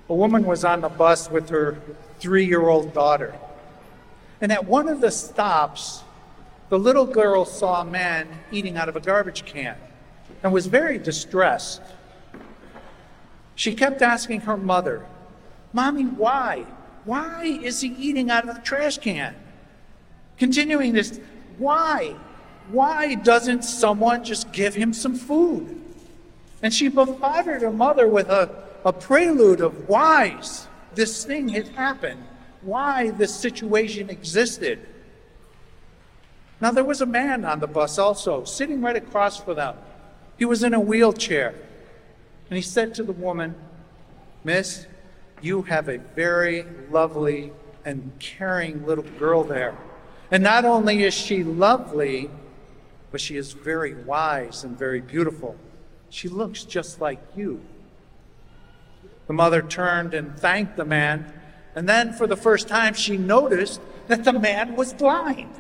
A woman was on the bus with her 3-year-old daughter. And at one of the stops, the little girl saw a man eating out of a garbage can and was very distressed. She kept asking her mother, "Mommy, why? Why is he eating out of the trash can?" Continuing this, why? Why doesn't someone just give him some food? And she bombarded her mother with a prelude of whys this thing had happened, why this situation existed. Now, there was a man on the bus also, sitting right across from them. He was in a wheelchair. And he said to the woman, "Miss, you have a very lovely and caring little girl there. And not only is she lovely, but she is very wise and very beautiful. She looks just like you." The mother turned and thanked the man, and then for the first time she noticed that the man was blind.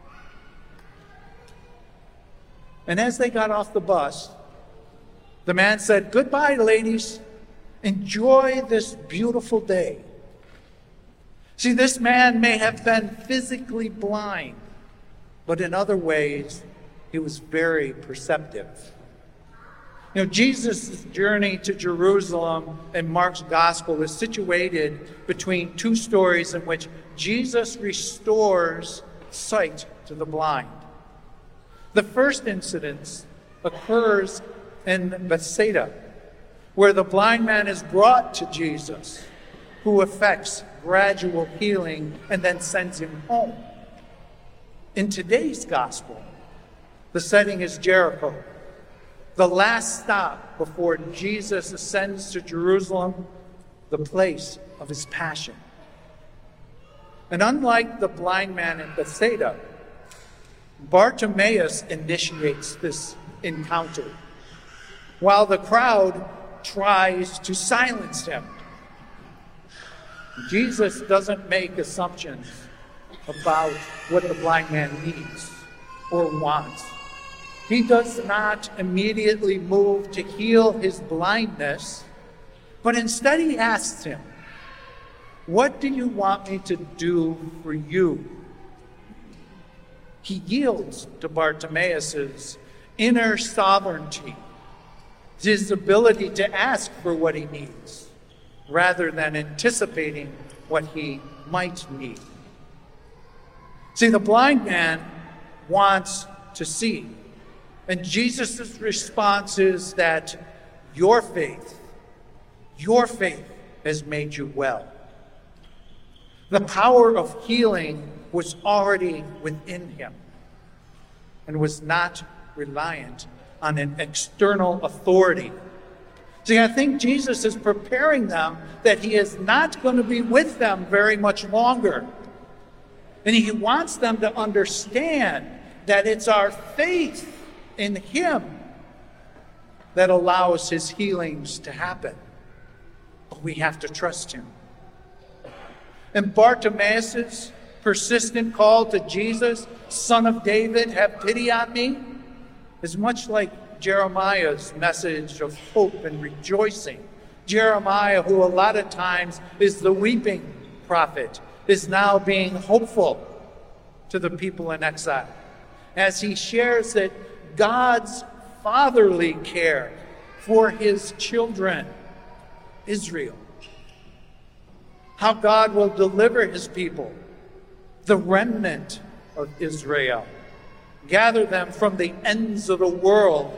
And as they got off the bus, the man said, "Goodbye, ladies. Enjoy this beautiful day." See, this man may have been physically blind, but in other ways, he was very perceptive. Jesus' journey to Jerusalem in Mark's gospel is situated between two stories in which Jesus restores sight to the blind. The first incident occurs in Bethsaida, where the blind man is brought to Jesus, who effects gradual healing and then sends him home. In today's gospel, the setting is Jericho, the last stop before Jesus ascends to Jerusalem, the place of his passion. And unlike the blind man in Bethsaida, Bartimaeus initiates this encounter, while the crowd tries to silence him. Jesus doesn't make assumptions about what the blind man needs or wants. He does not immediately move to heal his blindness, but instead he asks him, "What do you want me to do for you?" He yields to Bartimaeus' inner sovereignty, his ability to ask for what he needs, rather than anticipating what he might need. See, the blind man wants to see. And Jesus' response is that your faith has made you well. The power of healing was already within him and was not reliant on an external authority. See, I think Jesus is preparing them that he is not going to be with them very much longer. And he wants them to understand that it's our faith in him that allows his healings to happen. But we have to trust him. And Bartimaeus' persistent call to Jesus, "Son of David, have pity on me," is much like Jeremiah's message of hope and rejoicing. Jeremiah, who a lot of times is the weeping prophet, is now being hopeful to the people in exile as he shares that God's fatherly care for his children, Israel. How God will deliver his people, the remnant of Israel, gather them from the ends of the world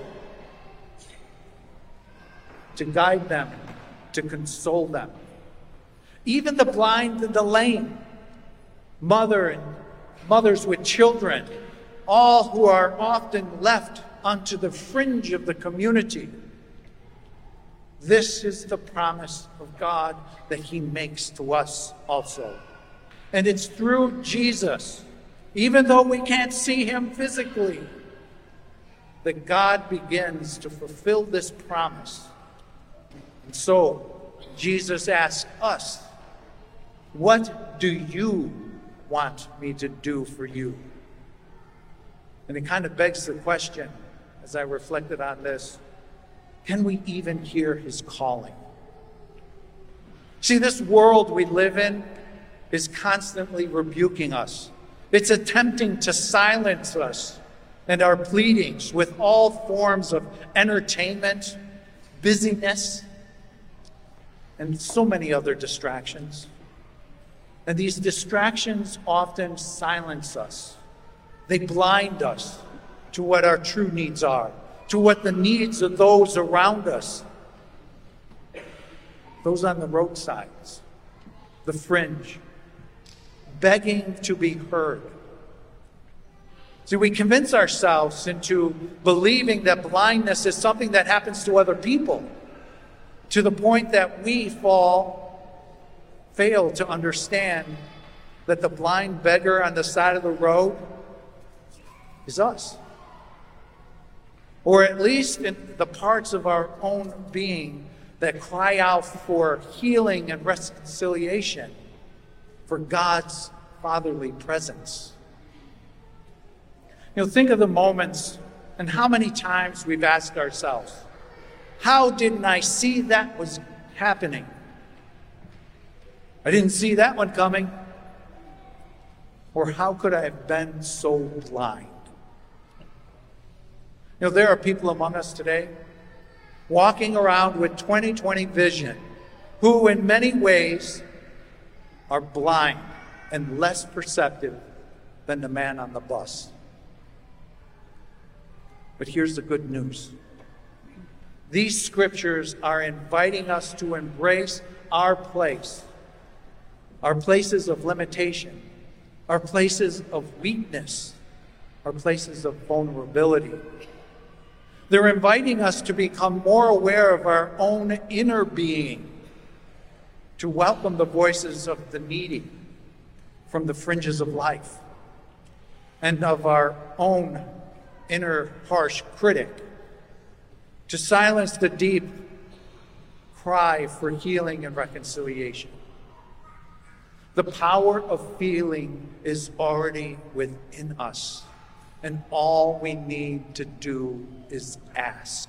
to guide them, to console them. Even the blind and the lame, mothers with children, all who are often left onto the fringe of the community. This is the promise of God that he makes to us also. And it's through Jesus, even though we can't see him physically, that God begins to fulfill this promise. And so Jesus asks us, "What do you want me to do for you?" And it kind of begs the question, as I reflected on this, can we even hear his calling? See, this world we live in is constantly rebuking us. It's attempting to silence us and our pleadings with all forms of entertainment, busyness, and so many other distractions. And these distractions often silence us. They blind us to what our true needs are, to what the needs of those around us, those on the roadsides, the fringe, begging to be heard. See, we convince ourselves into believing that blindness is something that happens to other people, to the point that we fail to understand that the blind beggar on the side of the road is us. Or at least in the parts of our own being that cry out for healing and reconciliation, for God's fatherly presence. Think of the moments and how many times we've asked ourselves, how didn't I see that was happening? I didn't see that one coming. Or how could I have been so blind? There are people among us today walking around with 20/20 vision who in many ways are blind and less perceptive than the man on the bus. But here's the good news. These scriptures are inviting us to embrace our place, our places of limitation, our places of weakness, our places of vulnerability. They're inviting us to become more aware of our own inner being, to welcome the voices of the needy from the fringes of life, and of our own inner harsh critic, to silence the deep cry for healing and reconciliation. The power of feeling is already within us, and all we need to do is ask.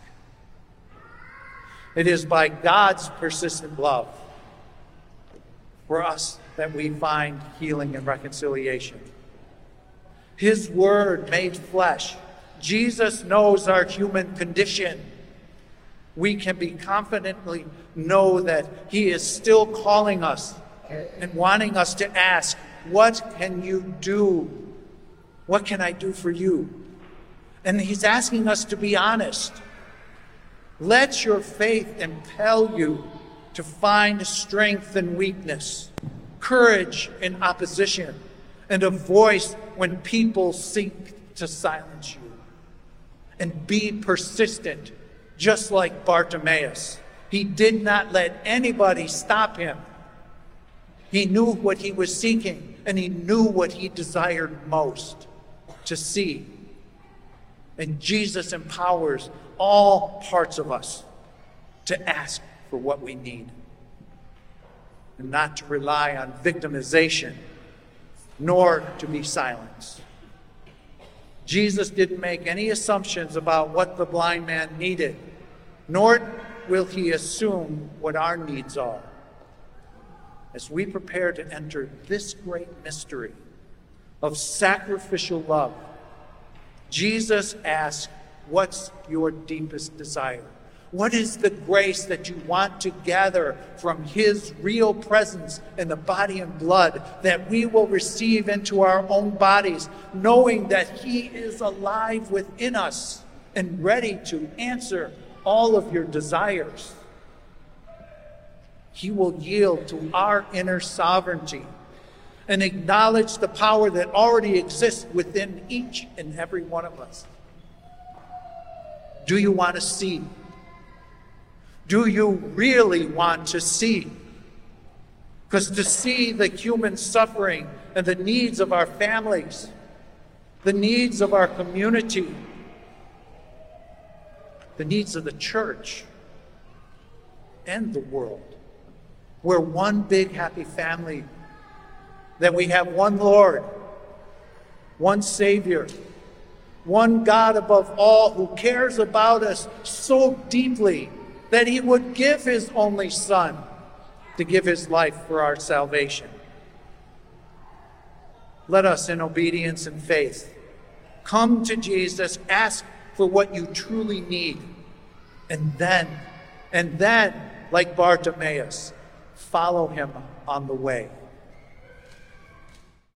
It is by God's persistent love for us that we find healing and reconciliation. His word made flesh. Jesus knows our human condition. We can be confidently know that he is still calling us and wanting us to ask, what can you do? What can I do for you? And he's asking us to be honest. Let your faith impel you to find strength in weakness, courage in opposition, and a voice when people seek to silence you. And be persistent, just like Bartimaeus. He did not let anybody stop him. He knew what he was seeking, and he knew what he desired most to see. And Jesus empowers all parts of us to ask for what we need, and not to rely on victimization, nor to be silenced. Jesus didn't make any assumptions about what the blind man needed, nor will he assume what our needs are. As we prepare to enter this great mystery of sacrificial love, Jesus asks, what's your deepest desire? What is the grace that you want to gather from his real presence in the body and blood that we will receive into our own bodies, knowing that he is alive within us and ready to answer all of your desires? He will yield to our inner sovereignty and acknowledge the power that already exists within each and every one of us. Do you want to see? Do you really want to see? Because to see the human suffering and the needs of our families, the needs of our community, the needs of the church and the world, we're one big happy family, that we have one Lord, one Savior, one God above all, who cares about us so deeply that he would give his only Son to give his life for our salvation. Let us, in obedience and faith, come to Jesus, ask for what you truly need, and then, like Bartimaeus, follow him on the way.